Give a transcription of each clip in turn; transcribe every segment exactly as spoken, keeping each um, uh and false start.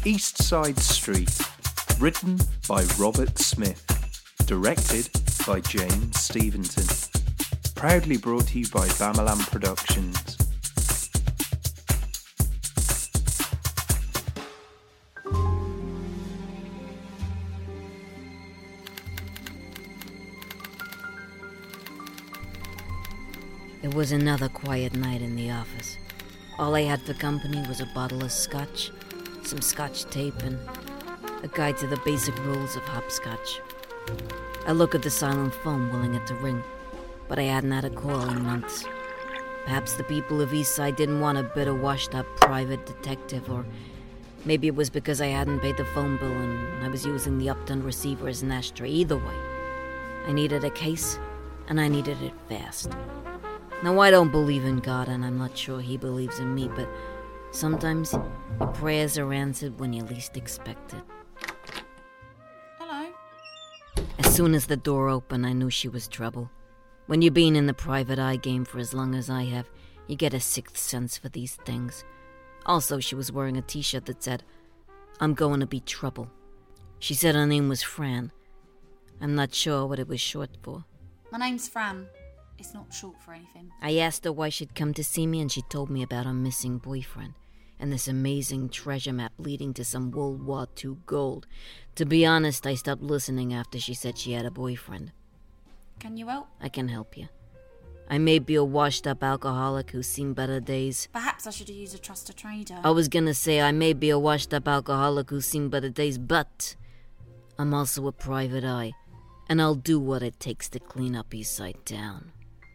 East Side Street, written by Robert Smith, directed by James Stevenson, proudly brought to you by Bamalam Productions. It was another quiet night in the office. All I had for company was a bottle of scotch, some scotch tape, and a guide to the basic rules of hopscotch. I looked at the silent phone, willing it to ring, but I hadn't had a call in months. Perhaps the people of Eastside didn't want a bitter, washed-up private detective, or maybe it was because I hadn't paid the phone bill and I was using the Upton receiver as an ashtray. Either way, I needed a case, and I needed it fast. Now, I don't believe in God, and I'm not sure he believes in me, but sometimes your prayers are answered when you least expect it. Hello. As soon as the door opened, I knew she was trouble. When you've been in the private eye game for as long as I have, you get a sixth sense for these things. Also, she was wearing a t-shirt that said, "I'm going to be trouble." She said her name was Fran. I'm not sure what it was short for. My name's Fran. It's not short for anything. I asked her why she'd come to see me, and she told me about her missing boyfriend and this amazing treasure map leading to some World War Two gold. To be honest, I stopped listening after she said she had a boyfriend. Can you help? I can help you. I may be a washed-up alcoholic who's seen better days. Perhaps I should have used a trusted trader. I was gonna say I may be a washed-up alcoholic who's seen better days, but I'm also a private eye, and I'll do what it takes to clean up Eastside Town.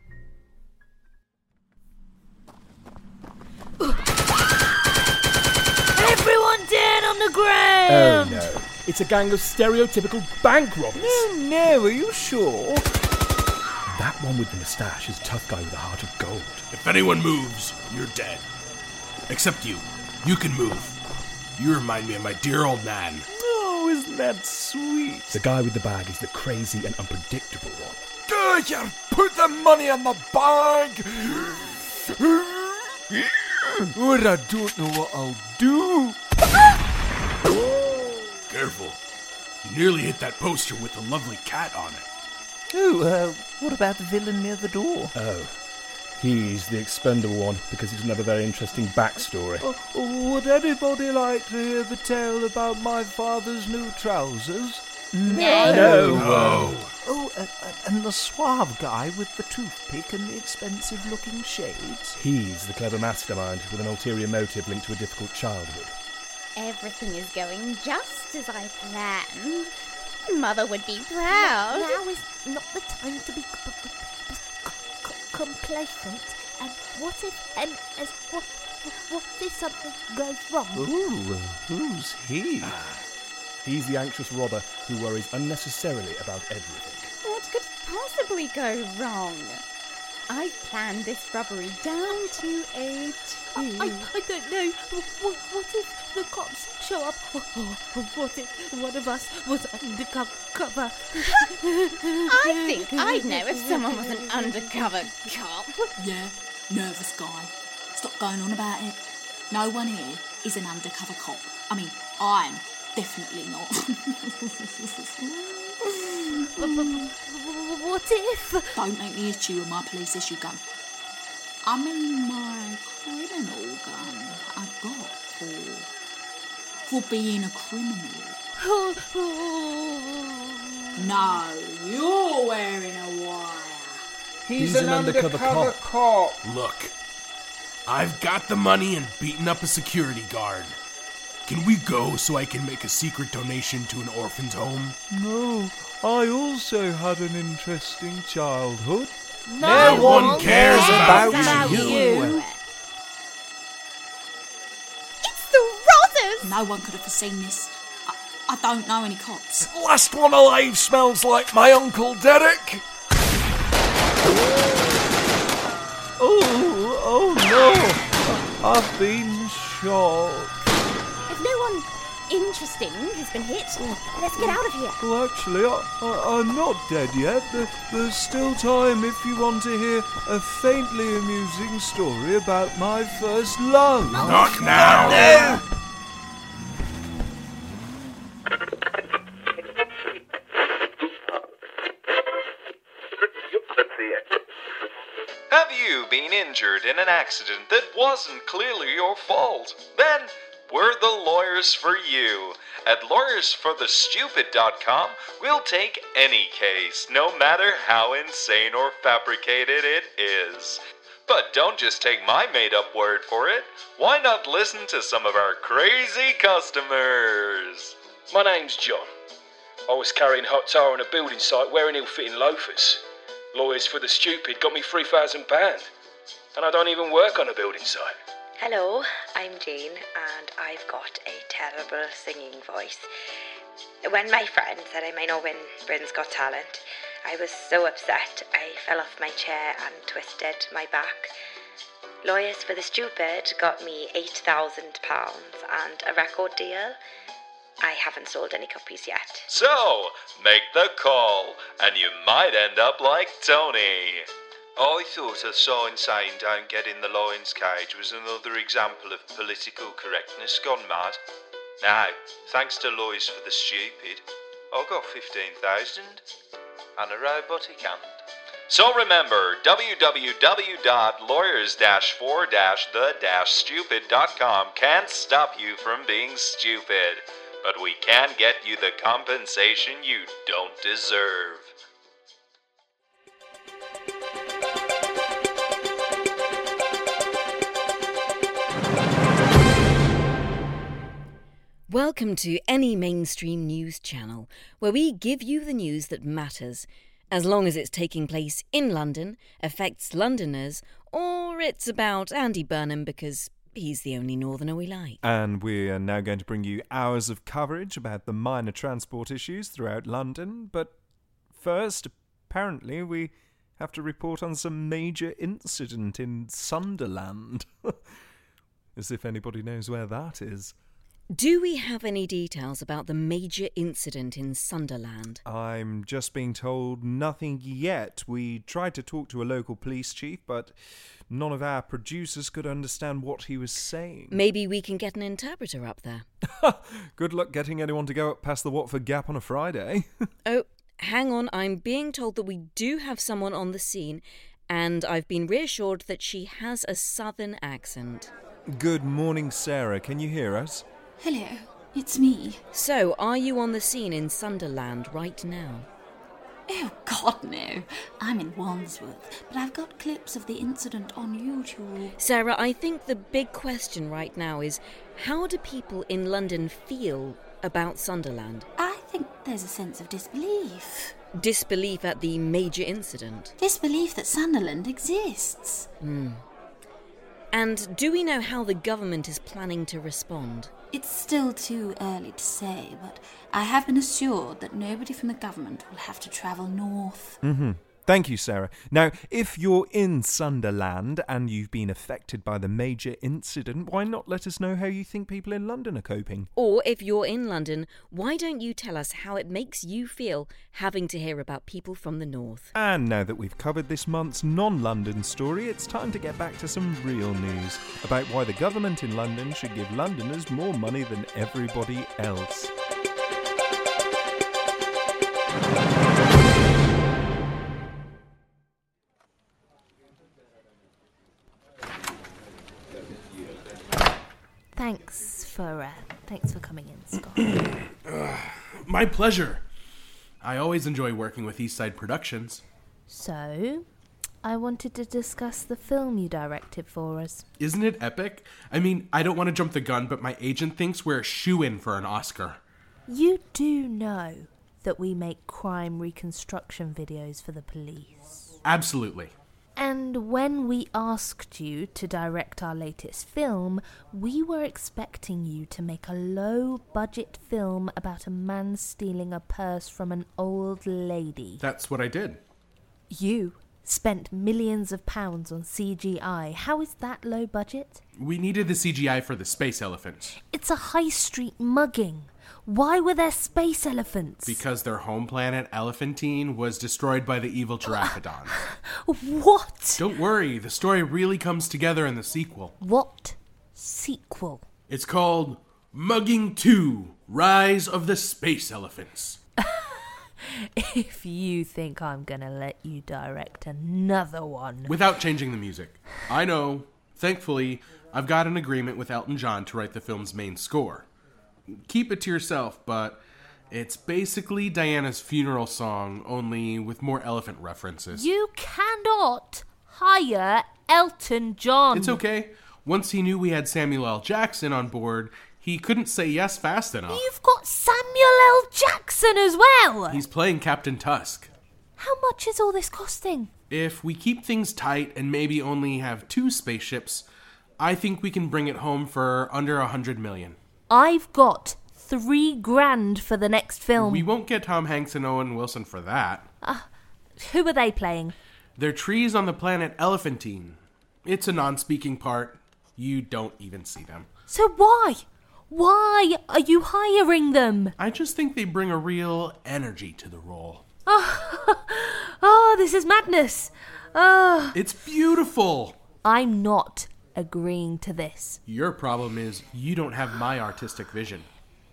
Everyone down on the ground! Oh no, it's a gang of stereotypical bank robbers. No, no, are you sure? That one with the moustache is a tough guy with a heart of gold. If anyone moves, you're dead. Except you. You can move. You remind me of my dear old nan. Oh, isn't that sweet? The guy with the bag is the crazy and unpredictable one. Go here! Put the money in the bag! Or I don't know what I'll do. Careful. You nearly hit that poster with the lovely cat on it. Oh, uh, what about the villain near the door? Oh, he's the expendable one because he doesn't have a very interesting backstory. Oh, would anybody like to hear the tale about my father's new trousers? No. No. No. Oh, uh, uh, and the suave guy with the toothpick and the expensive-looking shades? He's the clever mastermind with an ulterior motive linked to a difficult childhood. Everything is going just as I planned. Mother would be proud. Now is not the time to be c- c- c- complacent. And what if, and as what, what if something goes wrong? Ooh, who's he? He's the anxious robber who worries unnecessarily about everything. What could possibly go wrong? I planned this robbery down to a T. I, I don't know. What, what if the cops show up? Or what if one of us was undercover? I think I'd know if someone was an undercover cop. Yeah, nervous guy. Stop going on about it. No one here is an undercover cop. I mean, I'm definitely not. What if? Don't make me hit you with my police issue gun. I mean my criminal gun I got for, for being a criminal. No, you're wearing a wire. He's, He's an, an undercover, undercover cop. cop. Look, I've got the money and beaten up a security guard. Can we go so I can make a secret donation to an orphan's home? No, I also had an interesting childhood. No, no one cares, cares about, about you. you. It's the Rozzers! No one could have foreseen this. I, I don't know any cops. Last one alive smells like my Uncle Derek. Oh, oh no, I've been shot. If no one interesting has been hit, let's get out of here. Well, actually, I, I, I'm not dead yet. There, there's still time if you want to hear a faintly amusing story about my first love. Not now! No! been injured in an accident that wasn't clearly your fault, then we're the lawyers for you. At lawyers for the stupid dot com, we'll take any case, no matter how insane or fabricated it is. But don't just take my made-up word for it. Why not listen to some of our crazy customers? My name's John. I was carrying hot tar on a building site wearing ill-fitting loafers. Lawyers for the Stupid got me three thousand pounds. And I don't even work on a building site. Hello, I'm Jane, and I've got a terrible singing voice. When my friend said I might not win Britain's Got Talent, I was so upset I fell off my chair and twisted my back. Lawyers for the Stupid got me eight thousand pounds and a record deal. I haven't sold any copies yet. So, make the call, and you might end up like Tony. I thought a sign saying don't get in the lion's cage was another example of political correctness gone mad. Now, thanks to Lawyers for the Stupid, I got fifteen thousand and a robotic hand. So remember, w w w dot lawyers for the stupid dot com can't stop you from being stupid, but we can get you the compensation you don't deserve. Welcome to any mainstream news channel, where we give you the news that matters, as long as it's taking place in London, affects Londoners, or it's about Andy Burnham because he's the only northerner we like. And we are now going to bring you hours of coverage about the minor transport issues throughout London. But first, apparently, we have to report on some major incident in Sunderland. As if anybody knows where that is. Do we have any details about the major incident in Sunderland? I'm just being told nothing yet. We tried to talk to a local police chief, but none of our producers could understand what he was saying. Maybe we can get an interpreter up there. Good luck getting anyone to go up past the Watford Gap on a Friday. Oh, hang on. I'm being told that we do have someone on the scene, and I've been reassured that she has a southern accent. Good morning, Sarah. Can you hear us? Hello, it's me. So, are you on the scene in Sunderland right now? Oh, God, no. I'm in Wandsworth, but I've got clips of the incident on YouTube. Sarah, I think the big question right now is, how do people in London feel about Sunderland? I think there's a sense of disbelief. Disbelief at the major incident? Disbelief that Sunderland exists. Hmm. And do we know how the government is planning to respond? It's still too early to say, but I have been assured that nobody from the government will have to travel north. Mm-hmm. Thank you, Sarah. Now, if you're in Sunderland and you've been affected by the major incident, why not let us know how you think people in London are coping? Or if you're in London, why don't you tell us how it makes you feel having to hear about people from the north? And now that we've covered this month's non-London story, it's time to get back to some real news about why the government in London should give Londoners more money than everybody else. Thanks for uh, thanks for coming in, Scott. uh, my pleasure. I always enjoy working with Eastside Productions. So, I wanted to discuss the film you directed for us. Isn't it epic? I mean, I don't want to jump the gun, but my agent thinks we're a shoo-in for an Oscar. You do know that we make crime reconstruction videos for the police. Absolutely. And when we asked you to direct our latest film, we were expecting you to make a low-budget film about a man stealing a purse from an old lady. That's what I did. You spent millions of pounds on C G I. How is that low budget? We needed the C G I for the space elephant. It's a high street mugging. Why were there space elephants? Because their home planet, Elephantine, was destroyed by the evil Giraffodon. What? Don't worry, the story really comes together in the sequel. What sequel? It's called Mugging two, Rise of the Space Elephants. If you think I'm gonna let you direct another one. Without changing the music. I know, thankfully, I've got an agreement with Elton John to write the film's main score. Keep it to yourself, but it's basically Diana's funeral song, only with more elephant references. You cannot hire Elton John. It's okay. Once he knew we had Samuel L. Jackson on board, he couldn't say yes fast enough. You've got Samuel L. Jackson as well! He's playing Captain Tusk. How much is all this costing? If we keep things tight and maybe only have two spaceships, I think we can bring it home for under a hundred million. I've got three grand for the next film. We won't get Tom Hanks and Owen Wilson for that. Uh, who are they playing? They're trees on the planet Elephantine. It's a non-speaking part. You don't even see them. So why? Why are you hiring them? I just think they bring a real energy to the role. Oh, oh this is madness. Oh. It's beautiful. I'm not agreeing to this. Your problem is you don't have my artistic vision.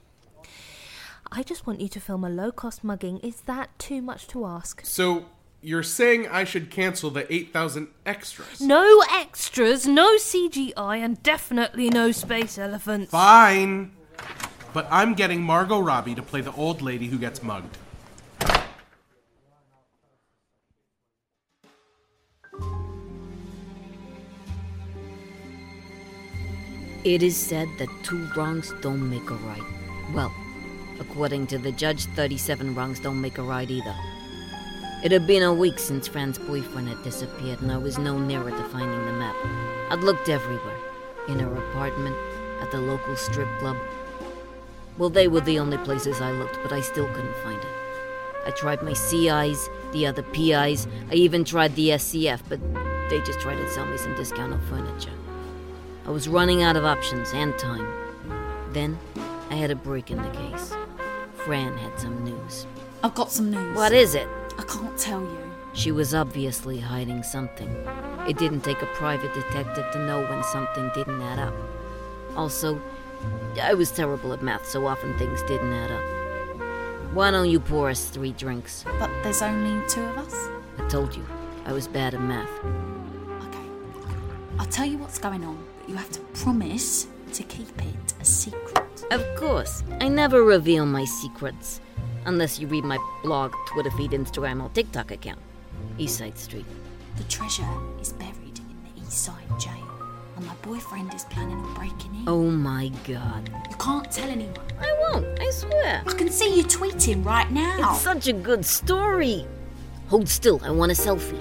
I just want you to film a low-cost mugging. Is that too much to ask? So, you're saying I should cancel the eight thousand extras? No extras, no C G I, and definitely no space elephants. Fine. But I'm getting Margot Robbie to play the old lady who gets mugged. It is said that two wrongs don't make a right. Well, according to the judge, thirty-seven wrongs don't make a right either. It had been a week since Fran's boyfriend had disappeared, and I was no nearer to finding the map. I'd looked everywhere. In her apartment, at the local strip club. Well, they were the only places I looked, but I still couldn't find it. I tried my C Is, the other P Is, I even tried the S C F, but they just tried to sell me some discounted furniture. I was running out of options and time. Then, I had a break in the case. Fran had some news. I've got some news. What is it? I can't tell you. She was obviously hiding something. It didn't take a private detective to know when something didn't add up. Also, I was terrible at math, so often things didn't add up. Why don't you pour us three drinks? But there's only two of us? I told you, I was bad at math. Okay. I'll tell you what's going on, but you have to promise to keep it a secret. Of course. I never reveal my secrets. Unless you read my blog, Twitter feed, Instagram, or TikTok account. Eastside Street. The treasure is buried in the Eastside jail, and my boyfriend is planning on breaking in. Oh my god. You can't tell anyone. I won't, I swear. I can see you tweeting right now. It's such a good story. Hold still, I want a selfie.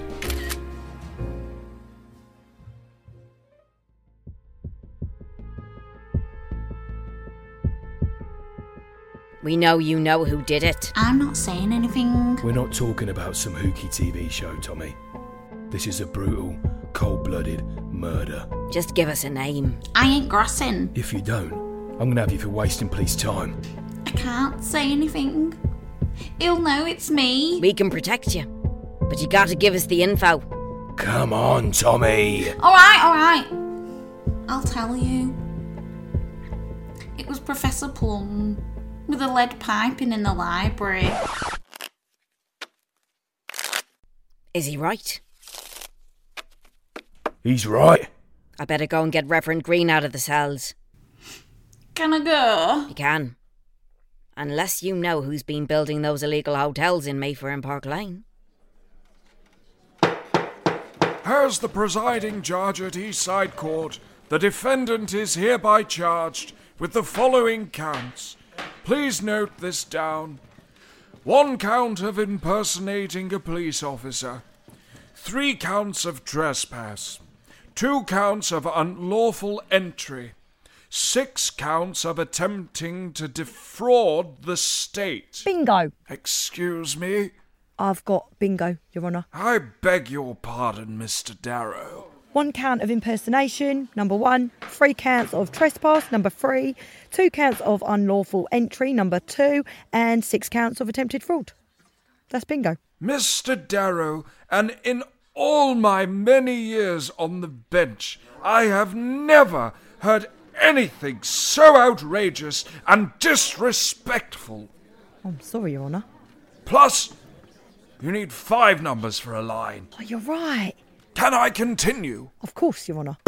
We know you know who did it. I'm not saying anything. We're not talking about some hooky T V show, Tommy. This is a brutal, cold-blooded murder. Just give us a name. I ain't grassing. If you don't, I'm gonna have you for wasting police time. I can't say anything. He'll know it's me. We can protect you, but you gotta give us the info. Come on, Tommy. Alright, alright. I'll tell you. It was Professor Plum. With a lead piping in the library. Is he right? He's right. I better go and get Reverend Green out of the cells. Can I go? You can. Unless you know who's been building those illegal hotels in Mayfair and Park Lane. As the presiding judge at Eastside Court, the defendant is hereby charged with the following counts. Please note this down. One count of impersonating a police officer. Three counts of trespass. Two counts of unlawful entry. Six counts of attempting to defraud the state. Bingo. Excuse me? I've got bingo, Your Honour. I beg your pardon, Mister Darrow. One count of impersonation, number one. Three counts of trespass, number three. Two counts of unlawful entry, number two. And six counts of attempted fraud. That's bingo. Mister Darrow, and in all my many years on the bench, I have never heard anything so outrageous and disrespectful. I'm sorry, Your Honour. Plus, you need five numbers for a line. Oh, you're right. Can I continue? Of course, Your Honour.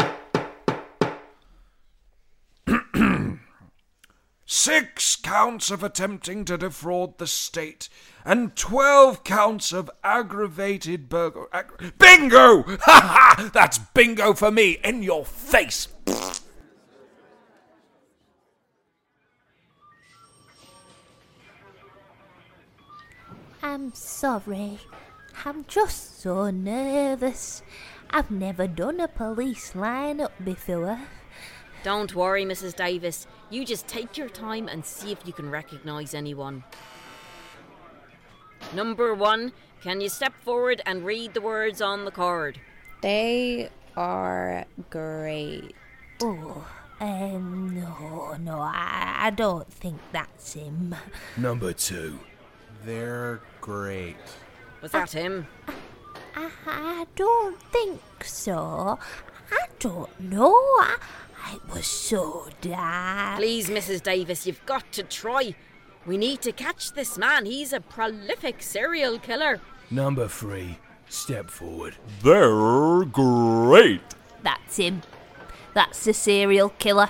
Six counts of attempting to defraud the state, and twelve counts of aggravated burglary. Ag- bingo! Ha ha! That's bingo for me, in your face! I'm sorry. I'm just so nervous. I've never done a police line-up before. Don't worry, Missus Davis. You just take your time and see if you can recognise anyone. Number one, can you step forward and read the words on the card? They are great. Oh, um, no, no, I, I don't think that's him. Number two. They're great. Was that him? I, I don't think so. I don't know. I, it was so dark. Please, Missus Davis, you've got to try. We need to catch this man. He's a prolific serial killer. Number three. Step forward. They're great. That's him. That's the serial killer.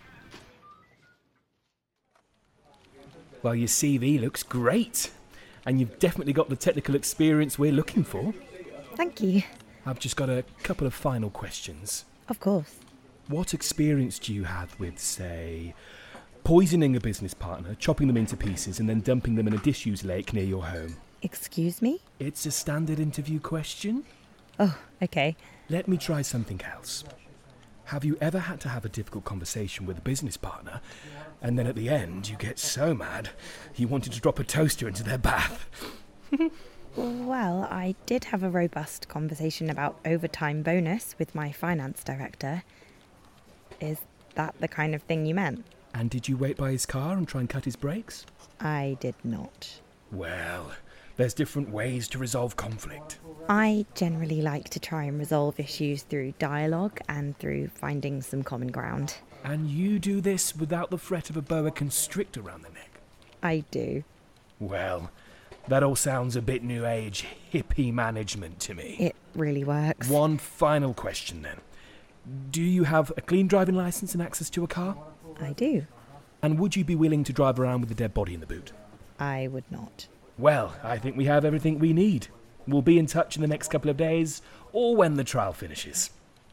Well, your C V looks great. And you've definitely got the technical experience we're looking for. Thank you. I've just got a couple of final questions. Of course. What experience do you have with, say, poisoning a business partner, chopping them into pieces, and then dumping them in a disused lake near your home? Excuse me? It's a standard interview question. Oh, okay. Let me try something else. Have you ever had to have a difficult conversation with a business partner, and then at the end you get so mad you wanted to drop a toaster into their bath? Well, I did have a robust conversation about overtime bonus with my finance director. Is that the kind of thing you meant? And did you wait by his car and try and cut his brakes? I did not. Well, there's different ways to resolve conflict. I generally like to try and resolve issues through dialogue and through finding some common ground. And you do this without the threat of a boa constrictor around the neck? I do. Well, that all sounds a bit new age hippie management to me. It really works. One final question then. Do you have a clean driving licence and access to a car? I do. And would you be willing to drive around with a dead body in the boot? I would not. Well, I think we have everything we need. We'll be in touch in the next couple of days, or when the trial finishes.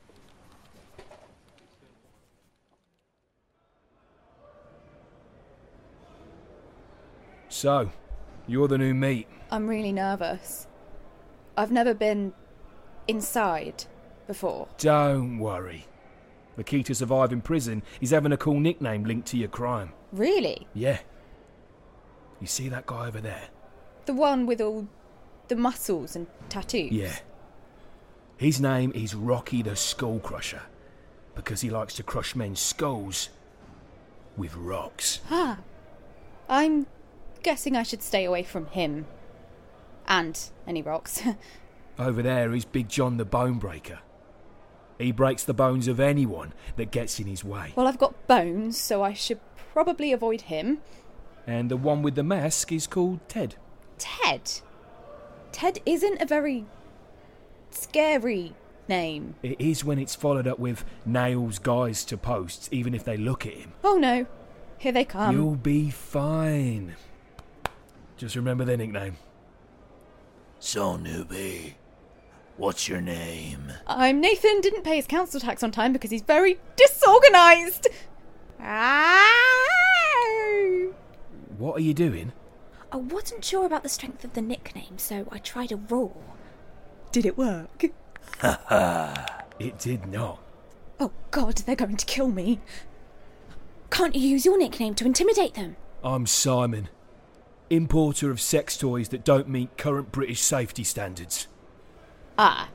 So, you're the new meat. I'm really nervous. I've never been inside before. Don't worry. The key to surviving prison is having a cool nickname linked to your crime. Really? Yeah. You see that guy over there? The one with all the muscles and tattoos? Yeah. His name is Rocky the Skull Crusher, because he likes to crush men's skulls with rocks. Ah. I'm guessing I should stay away from him. And any rocks. Over there is Big John the Bone Breaker. He breaks the bones of anyone that gets in his way. Well, I've got bones, so I should probably avoid him. And the one with the mask is called Ted. Ted? Ted isn't a very scary name. It is when it's followed up with nails guys to posts, even if they look at him. Oh no, here they come. You'll be fine. Just remember their nickname. So, newbie, what's your name? I'm Nathan, didn't pay his council tax on time because he's very disorganised. What are you doing? I wasn't sure about the strength of the nickname, so I tried a roar. Did it work? Ha ha. It did not. Oh God, they're going to kill me. Can't you use your nickname to intimidate them? I'm Simon, importer of sex toys that don't meet current British safety standards. Ah.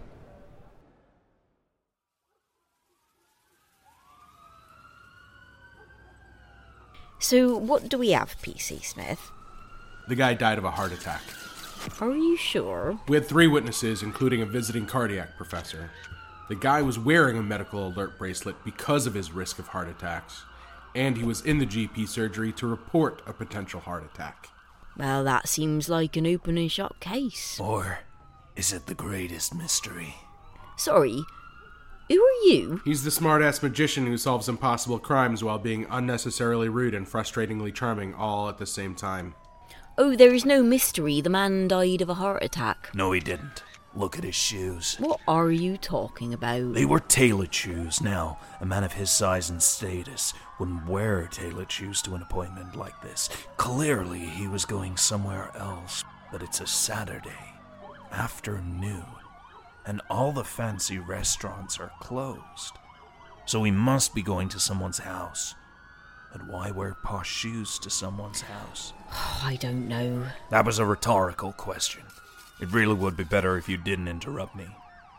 So, what do we have, P C Smith? The guy died of a heart attack. Are you sure? We had three witnesses, including a visiting cardiac professor. The guy was wearing a medical alert bracelet because of his risk of heart attacks, and he was in the G P surgery to report a potential heart attack. Well, that seems like an open and shut case. Or is it the greatest mystery? Sorry, who are you? He's the smart-ass magician who solves impossible crimes while being unnecessarily rude and frustratingly charming all at the same time. Oh, there is no mystery. The man died of a heart attack. No, he didn't. Look at his shoes. What are you talking about? They were tailored shoes. Now, a man of his size and status wouldn't wear tailored shoes to an appointment like this. Clearly, he was going somewhere else. But it's a Saturday afternoon, and all the fancy restaurants are closed. So he must be going to someone's house. But why wear posh shoes to someone's house? I don't know. That was a rhetorical question. It really would be better if you didn't interrupt me.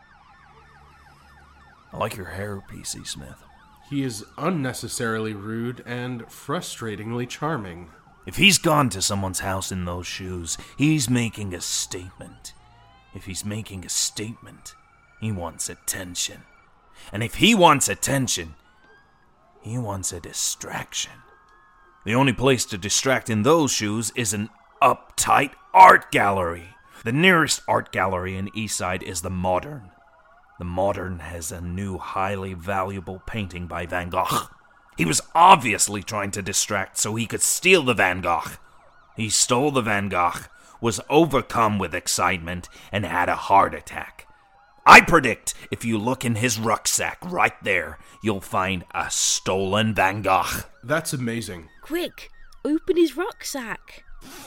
I like your hair, P C Smith. He is unnecessarily rude and frustratingly charming. If he's gone to someone's house in those shoes, he's making a statement. If he's making a statement, he wants attention. And if he wants attention, he wants a distraction. The only place to distract in those shoes is an uptight art gallery. The nearest art gallery in Eastside is the Modern. The Modern has a new highly valuable painting by Van Gogh. He was obviously trying to distract so he could steal the Van Gogh. He stole the Van Gogh, was overcome with excitement, and had a heart attack. I predict if you look in his rucksack right there, you'll find a stolen Van Gogh. That's amazing. Quick, open his rucksack.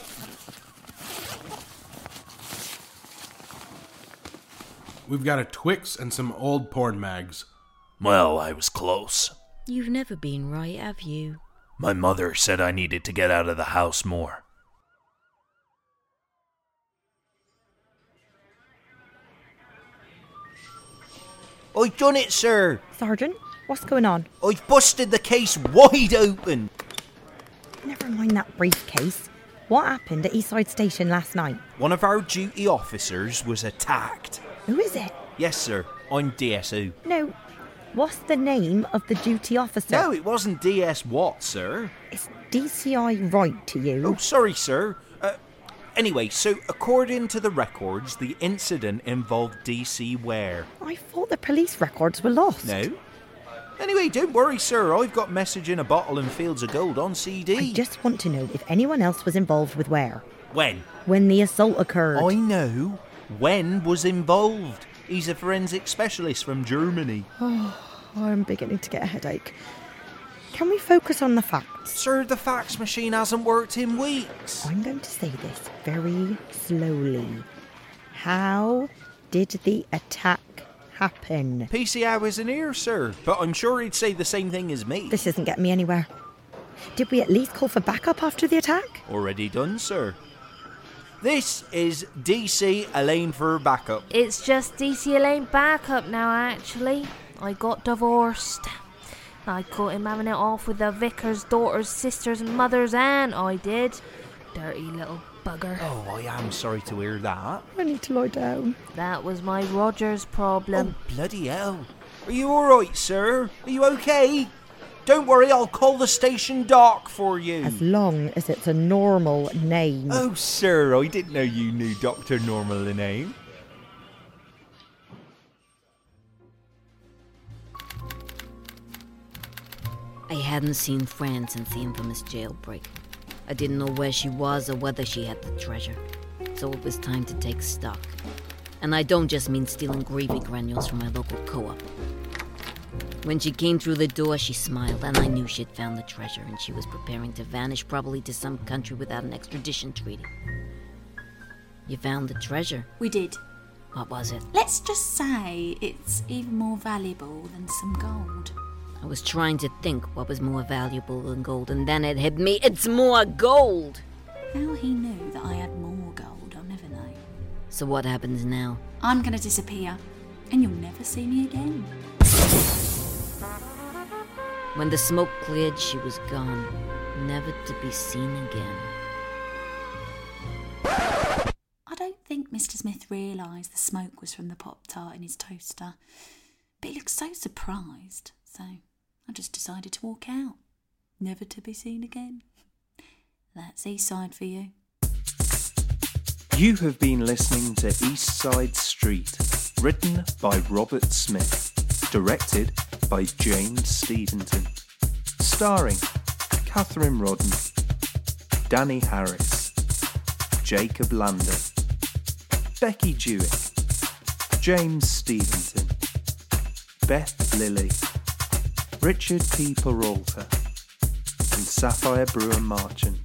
We've got a Twix and some old porn mags. Well, I was close. You've never been right, have you? My mother said I needed to get out of the house more. I've done it, sir. Sergeant, what's going on? I've busted the case wide open. Never mind that briefcase. What happened at Eastside Station last night? One of our duty officers was attacked. Who is it? Yes, sir. I'm D S O. No. What's the name of the duty officer? No, it wasn't D S what, sir? Is D C I right to you? Oh, sorry, sir. Uh, anyway, so according to the records, the incident involved D C Ware. I thought the police records were lost. No. Anyway, don't worry, sir. I've got Message in a Bottle and Fields of Gold on C D. I just want to know if anyone else was involved with Ware. When? When the assault occurred. I know. When was involved. He's a forensic specialist from Germany. Oh, I'm beginning to get a headache. Can we focus on the facts? Sir, the fax machine hasn't worked in weeks. I'm going to say this very slowly. How did the attack happen? P C I isn't here, sir, but I'm sure he'd say the same thing as me. This isn't getting me anywhere. Did we at least call for backup after the attack? Already done, sir. This is D C Elaine for backup. It's just D C Elaine backup now, actually. I got divorced. I caught him having it off with the vicar's daughter's sister's mother's aunt, I did. Dirty little bugger. Oh, I am sorry to hear that. I need to lie down. That was my Rogers problem. Oh, bloody hell. Are you alright, sir? Are you okay? Don't worry, I'll call the station doc for you. As long as it's a normal name. Oh, sir, I didn't know you knew Doctor Normal name. I hadn't seen Fran since the infamous jailbreak. I didn't know where she was or whether she had the treasure. So it was time to take stock. And I don't just mean stealing gravy granules from my local co-op. When she came through the door, she smiled, and I knew she'd found the treasure, and she was preparing to vanish, probably to some country without an extradition treaty. You found the treasure? We did. What was it? Let's just say it's even more valuable than some gold. I was trying to think what was more valuable than gold, and then it hit me. It's more gold! How he knew that I had more gold, I'll never know. So what happens now? I'm going to disappear, and you'll never see me again. When the smoke cleared, she was gone, never to be seen again. I don't think Mister Smith realised the smoke was from the Pop-Tart in his toaster, but he looked so surprised, so I just decided to walk out, never to be seen again. That's Eastside for you. You have been listening to East Side Street, written by Robert Smith, directed by James Stevenson, starring Catherine Rodden, Danny Harris, Jacob Lander, Becky Jewett, James Stevenson, Beth Lilly, Richard P. Peralta, and Sapphire Brewer Marchant.